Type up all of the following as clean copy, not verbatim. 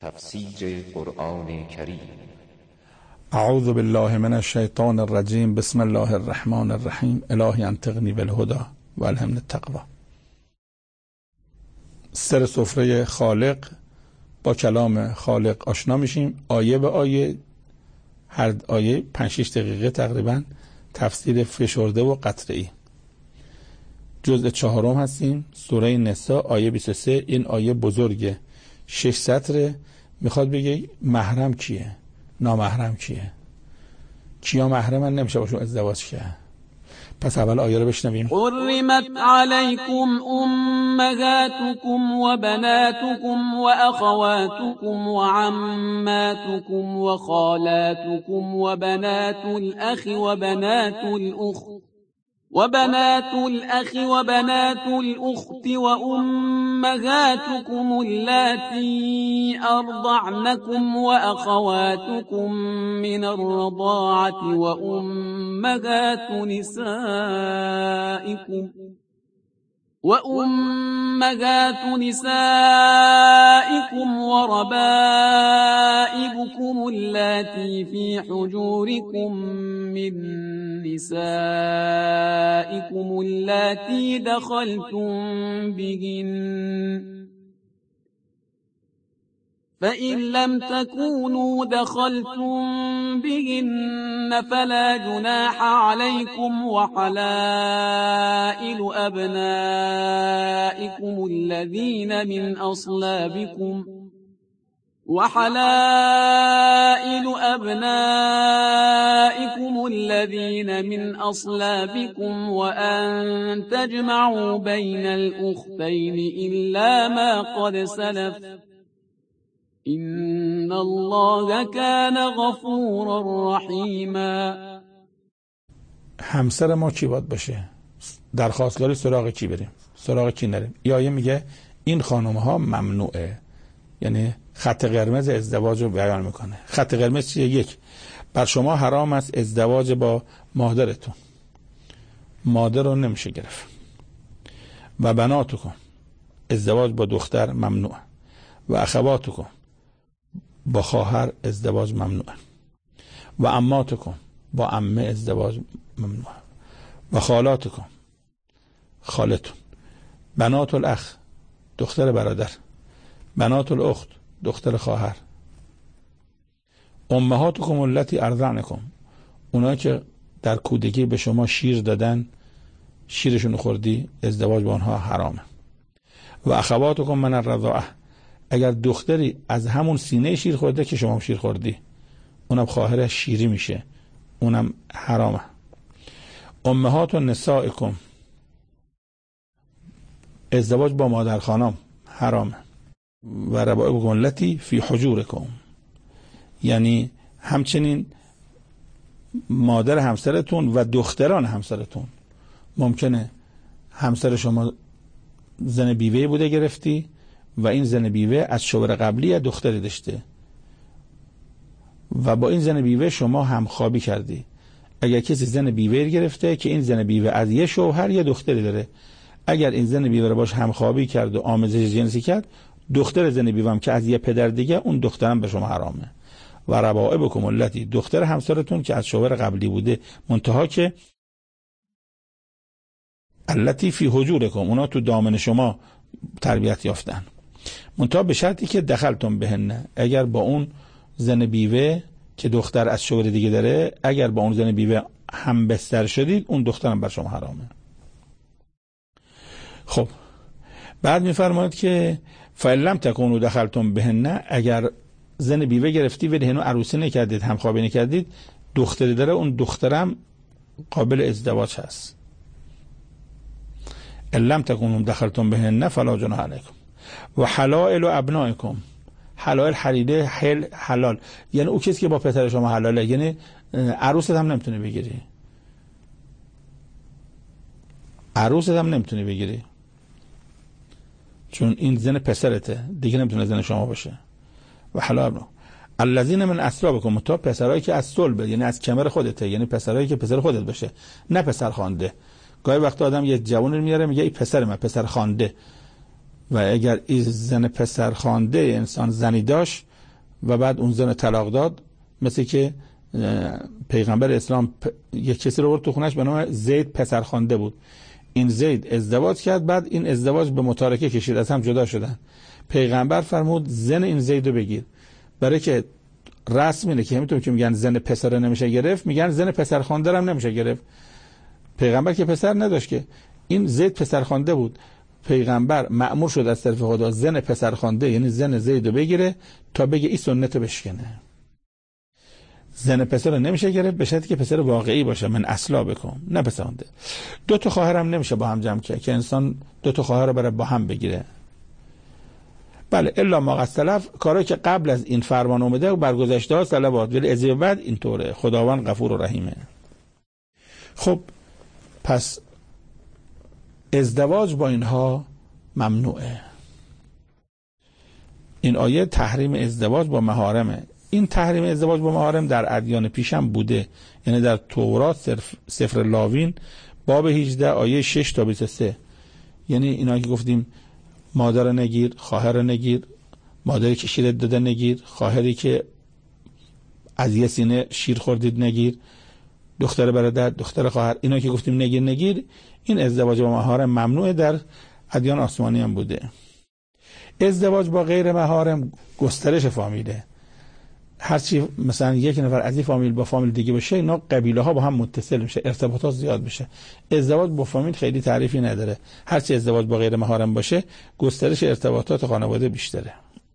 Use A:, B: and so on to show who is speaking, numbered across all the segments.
A: تفسیر قرآن کریم.
B: اعوذ بالله من الشیطان الرجیم. بسم الله الرحمن الرحیم. الهی انطقنی بالهدی و الهمنی التقوی. سر سفره خالق، با کلام خالق آشنا میشیم آیه به آیه. هر آیه 5-6 دقیقه تقریبا تفسیر فشرده و قطعی. جزء 4 هستیم، سوره نساء آیه 23. این آیه بزرگه، 6 سطره. میخواد بگه محرم کیه، نامحرم کیه، کیا محرمن نمیشه باشون ازدواج کرد. پس اول آیه رو بشنویم.
C: حرمت علیکم امهاتکم و بناتکم و اخواتکم و عماتکم و خالاتکم و بنات الاخ و بنات الاخت وبنات الأخ وبنات الأخت وأمهاتكم اللاتي أرضعنكم وأخواتكم من الرضاعة وأمهات نسائكم وربائبكم اللاتي في حجوركم من نسائكم اللاتي دخلتم بهن فإن لم تكونوا دخلتم بهن فلا جناح عليكم وحلائل أبنائكم الذين من أصلابكم وأن تجمعوا بين الأختين إلا ما قد سلف إن الله كان غفورا رحيما.
B: همسر ما کی باید باشه؟ درخواستگاری سراغ کی بریم؟ سراغ کی نریم؟ یا آیه میگه این خانم ها ممنوعه، یعنی خط قرمز ازدواج رو بیان میکنه. خط قرمز چیه؟ 1. بر شما حرام است ازدواج با مادرتون، مادر رو نمیشه گرفت. و بناتکم، ازدواج با دختر ممنوعه. و اخواتکم، با خواهر ازدواج ممنوعه. و عماتکم، با عمه ازدواج ممنوعه. و خالاتکم، خالتون. بنات الاخ، دختر برادر. بنات الاخت، دختر خواهر. امهاتکم اللاتی ارضعنکم، اونا که در کودکی به شما شیر دادن، شیرشون خوردی، ازدواج با آنها حرامه. و اخواتکم من الرضاعه، اگر دختری از همون سینه شیر خورده که شما شیر خوردی، اونم خواهر شیری میشه، اونم حرامه. امهات نسائکم، ازدواج با مادر خانم حرامه. و ربائبکم اللاتی فی حجورکم، یعنی همچنین مادر همسرتون و دختران همسرتون. ممکنه همسر شما زن بیوه بوده گرفتی و این زن بیوه از شوهر قبلی دختری داشته و با این زن بیوه شما همخوابی کردی. اگر کسی زن بیوه گرفته که این زن بیوه از یه شوهر یه دختری داره، اگر این زن بیوه رو باش همخوابی کرد و آمیزش جنسی کرد، دختر زن بیوه هم که از یه پدر دیگه، اون دخترم به شما حرامه. و ربائبکم اللاتی، دختر همسرتون که از شوهر قبلی بوده، منتها که اللاتی فی حجورکم، اونا تو دامن شما تربیت یافتن، منتها به شرطی که دخلتم بهن، اگر با اون زن بیوه که دختر از شوهر دیگه داره، اگر با اون زن بیوه هم بستر شدید، اون دخترم بر شما حرامه. خب بعد میفرماید که فإن لم تکونوا دخلتم بهن، اگر زن بیوه گرفتی ولی هنوز عروسی نکردید، همخوابی نکردید، دختری داره، اون دخترم قابل ازدواج هست. ان لم تکونوا دخلتم بهن فلا جناح علیکم. و حلائل ابنائکم، حلائل حریده حلال، یعنی او کسی که با پسر شما حلاله، یعنی عروست هم نمیتونه بگیری، عروست هم نمیتونه بگیری، چون این زن پسرته دیگه، نمیتونه زن شما باشه. و حلائل الذین من اصلابکم، تا پسرایی که از صلب، یعنی از کمر خودته، یعنی پسرایی که پسر خودت باشه، نه پسر خوانده. گاهی وقت آدم یه جوان رو میاره میگه ای پسر من، پسر خوانده. و اگر این زن پسر خوانده انسان زنی داشت، و بعد اون زن طلاق داد، مثل که پیغمبر اسلام یک کسی رو برد تو خونش به نام زید پسرخوانده بود، این زید ازدواج کرد، بعد این ازدواج به متارکه کشید، از هم جدا شدن. پیغمبر فرمود زن این زید رو بگیر، برای که رسم اینه که همینطور که میگن زن پسر نمیشه گرفت، میگن زن پسرخوانده هم نمیشه گرفت. پیغمبر که پسر نداشت که، این زید پسرخوانده بود، پیغمبر مأمور شد از طرف خدا زن پسرخوانده یعنی زن زید رو بگیره تا بگه این سنت رو بشکنه. زن پسر نمیشه گرفت به شرطی که پسر واقعی باشه، من اصلا بکن، نه پسرخوانده. 2 تا خواهر هم نمیشه با هم جمع که انسان 2 تا خواهر رو برای با هم بگیره. بله الا ما قد سلف، کاری که قبل از این فرمان اومده و برگذشته ها صلوات، ولی از بعد اینطوره. خداوند غفور و رحیمه. خب پس ازدواج با اینها ممنوعه. این آیه تحریم ازدواج با محارمه. این تحریم ازدواج با محارم در ادیان پیشم بوده، یعنی در تورات سفر لاوین باب 18 آیه 6 تا 23. یعنی اینایی که گفتیم مادر نگیر، خواهر نگیر، مادری که شیر داده نگیر، خواهری که از یه سینه شیر خوردید نگیر، دختر برادر، دختر خواهر، اینا که گفتیم نگیر، این ازدواج با محارم ممنوعه، در ادیان آسمانی هم بوده. ازدواج با غیر محارم گسترش فامیله. هرچی مثلا یک نفر از این فامیل با فامیل دیگه باشه، اینا قبیله ها با هم متصل میشه، ارتباطات زیاد میشه. ازدواج با فامیل خیلی تعریفی نداره. هرچی ازدواج با غیر محارم باشه، گسترش ارتباطات خانواده بیشتره.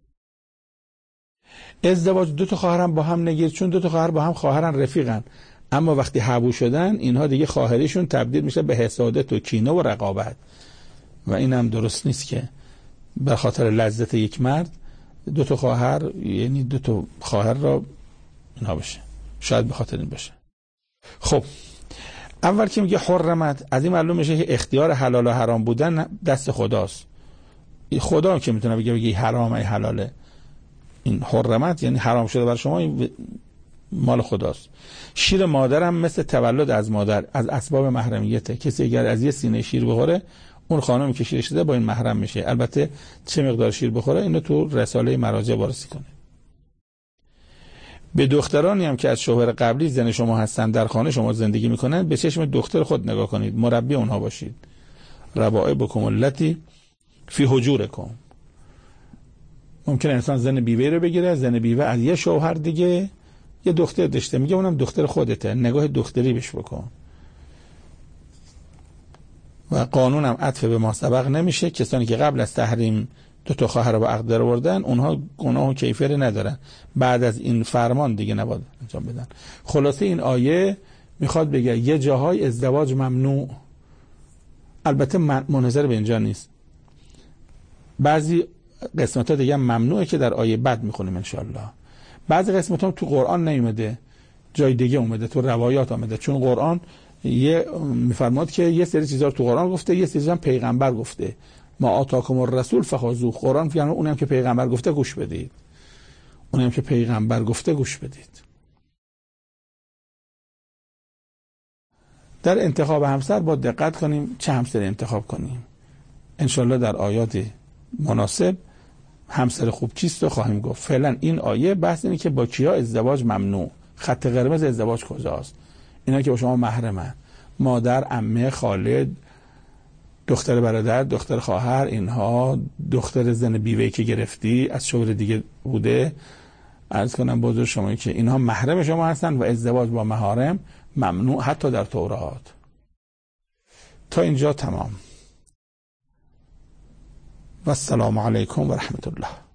B: ازدواج 2 تا خواهرم با هم نگیر، چون 2 تا خواهر با هم خواهرن، رفیقن، اما وقتی حبو شدن اینها دیگه خواهریشون تبدیل میشه به حسادت و کینه و رقابت، و این هم درست نیست که به خاطر لذت یک مرد 2 تا خواهر، یعنی 2 تا خواهر را اینها بشه. شاید به خاطر این باشه. خب اول که میگه حرمت، از این معلوم میشه که اختیار حلال و حرام بودن دست خداست. خدا که میتونه بگه حرام ای حلاله. این حرمت یعنی حرام شده بر شما، این مال خداست. شیر مادرم مثل تولد از مادر از اسباب محرمیته. کسی اگر از یه سینه شیر بخوره، اون خانمی که شیرش داده با این محرم میشه. البته چه مقدار شیر بخوره اینو تو رساله مراجع وارسی کنه. به دخترانی هم که از شوهر قبلی زن شما هستن در خانه شما زندگی میکنن، به چشم دختر خود نگاه کنید، مربی اونها باشید. ربائبکم التی فی حجورکم. ممکنه انسان زن بیوه رو بگیره، زن بیوه از یه شوهر دیگه یه دختر داشته، میگه اونم دختر خودته، نگاه دختری بهش بکن. و قانونم عطف به ما سبق نمیشه. کسانی که قبل از تحریم 2 تا خواهر رو به عقد آوردن، اونها گناه و کیفری ندارن، بعد از این فرمان دیگه نباید انجام بدن. خلاصه این آیه میخواد بگه یه جاهای ازدواج ممنوع، البته منحصر به اینجا نیست، بعضی قسمت ها دیگه ممنوعه که در آیه بعد میخونیم انشالله. بعضی قسمت ها تو قرآن نیومده، جای دیگه اومده، تو روایات اومده، چون قرآن یه میفرماد که یه سری چیزا رو تو قرآن گفته، یه سری هم پیغمبر گفته. ما آتاکم الرسول فخذوه. قرآن میگه اونم که پیغمبر گفته گوش بدید، اونم که پیغمبر گفته گوش بدید. در انتخاب همسر با دقت کنیم چه همسری انتخاب کنیم. انشالله در آیات مناسب همسر خوب چیست رو خواهیم گفت. فعلا این آیه بحث اینه که با کیا ازدواج ممنوع، خط قرمز ازدواج کجاست. اینا که با شما محرمن، مادر، عمه، خاله، دختر برادر، دختر خواهر، اینها، دختر زن بیوه‌ای که گرفتی از شوهر دیگه بوده، عرض کنم بزرگ شما که اینها محرم شما هستن و ازدواج با محارم ممنوع حتی در تورات. تا اینجا تمام. و السلام علیکم و رحمت الله.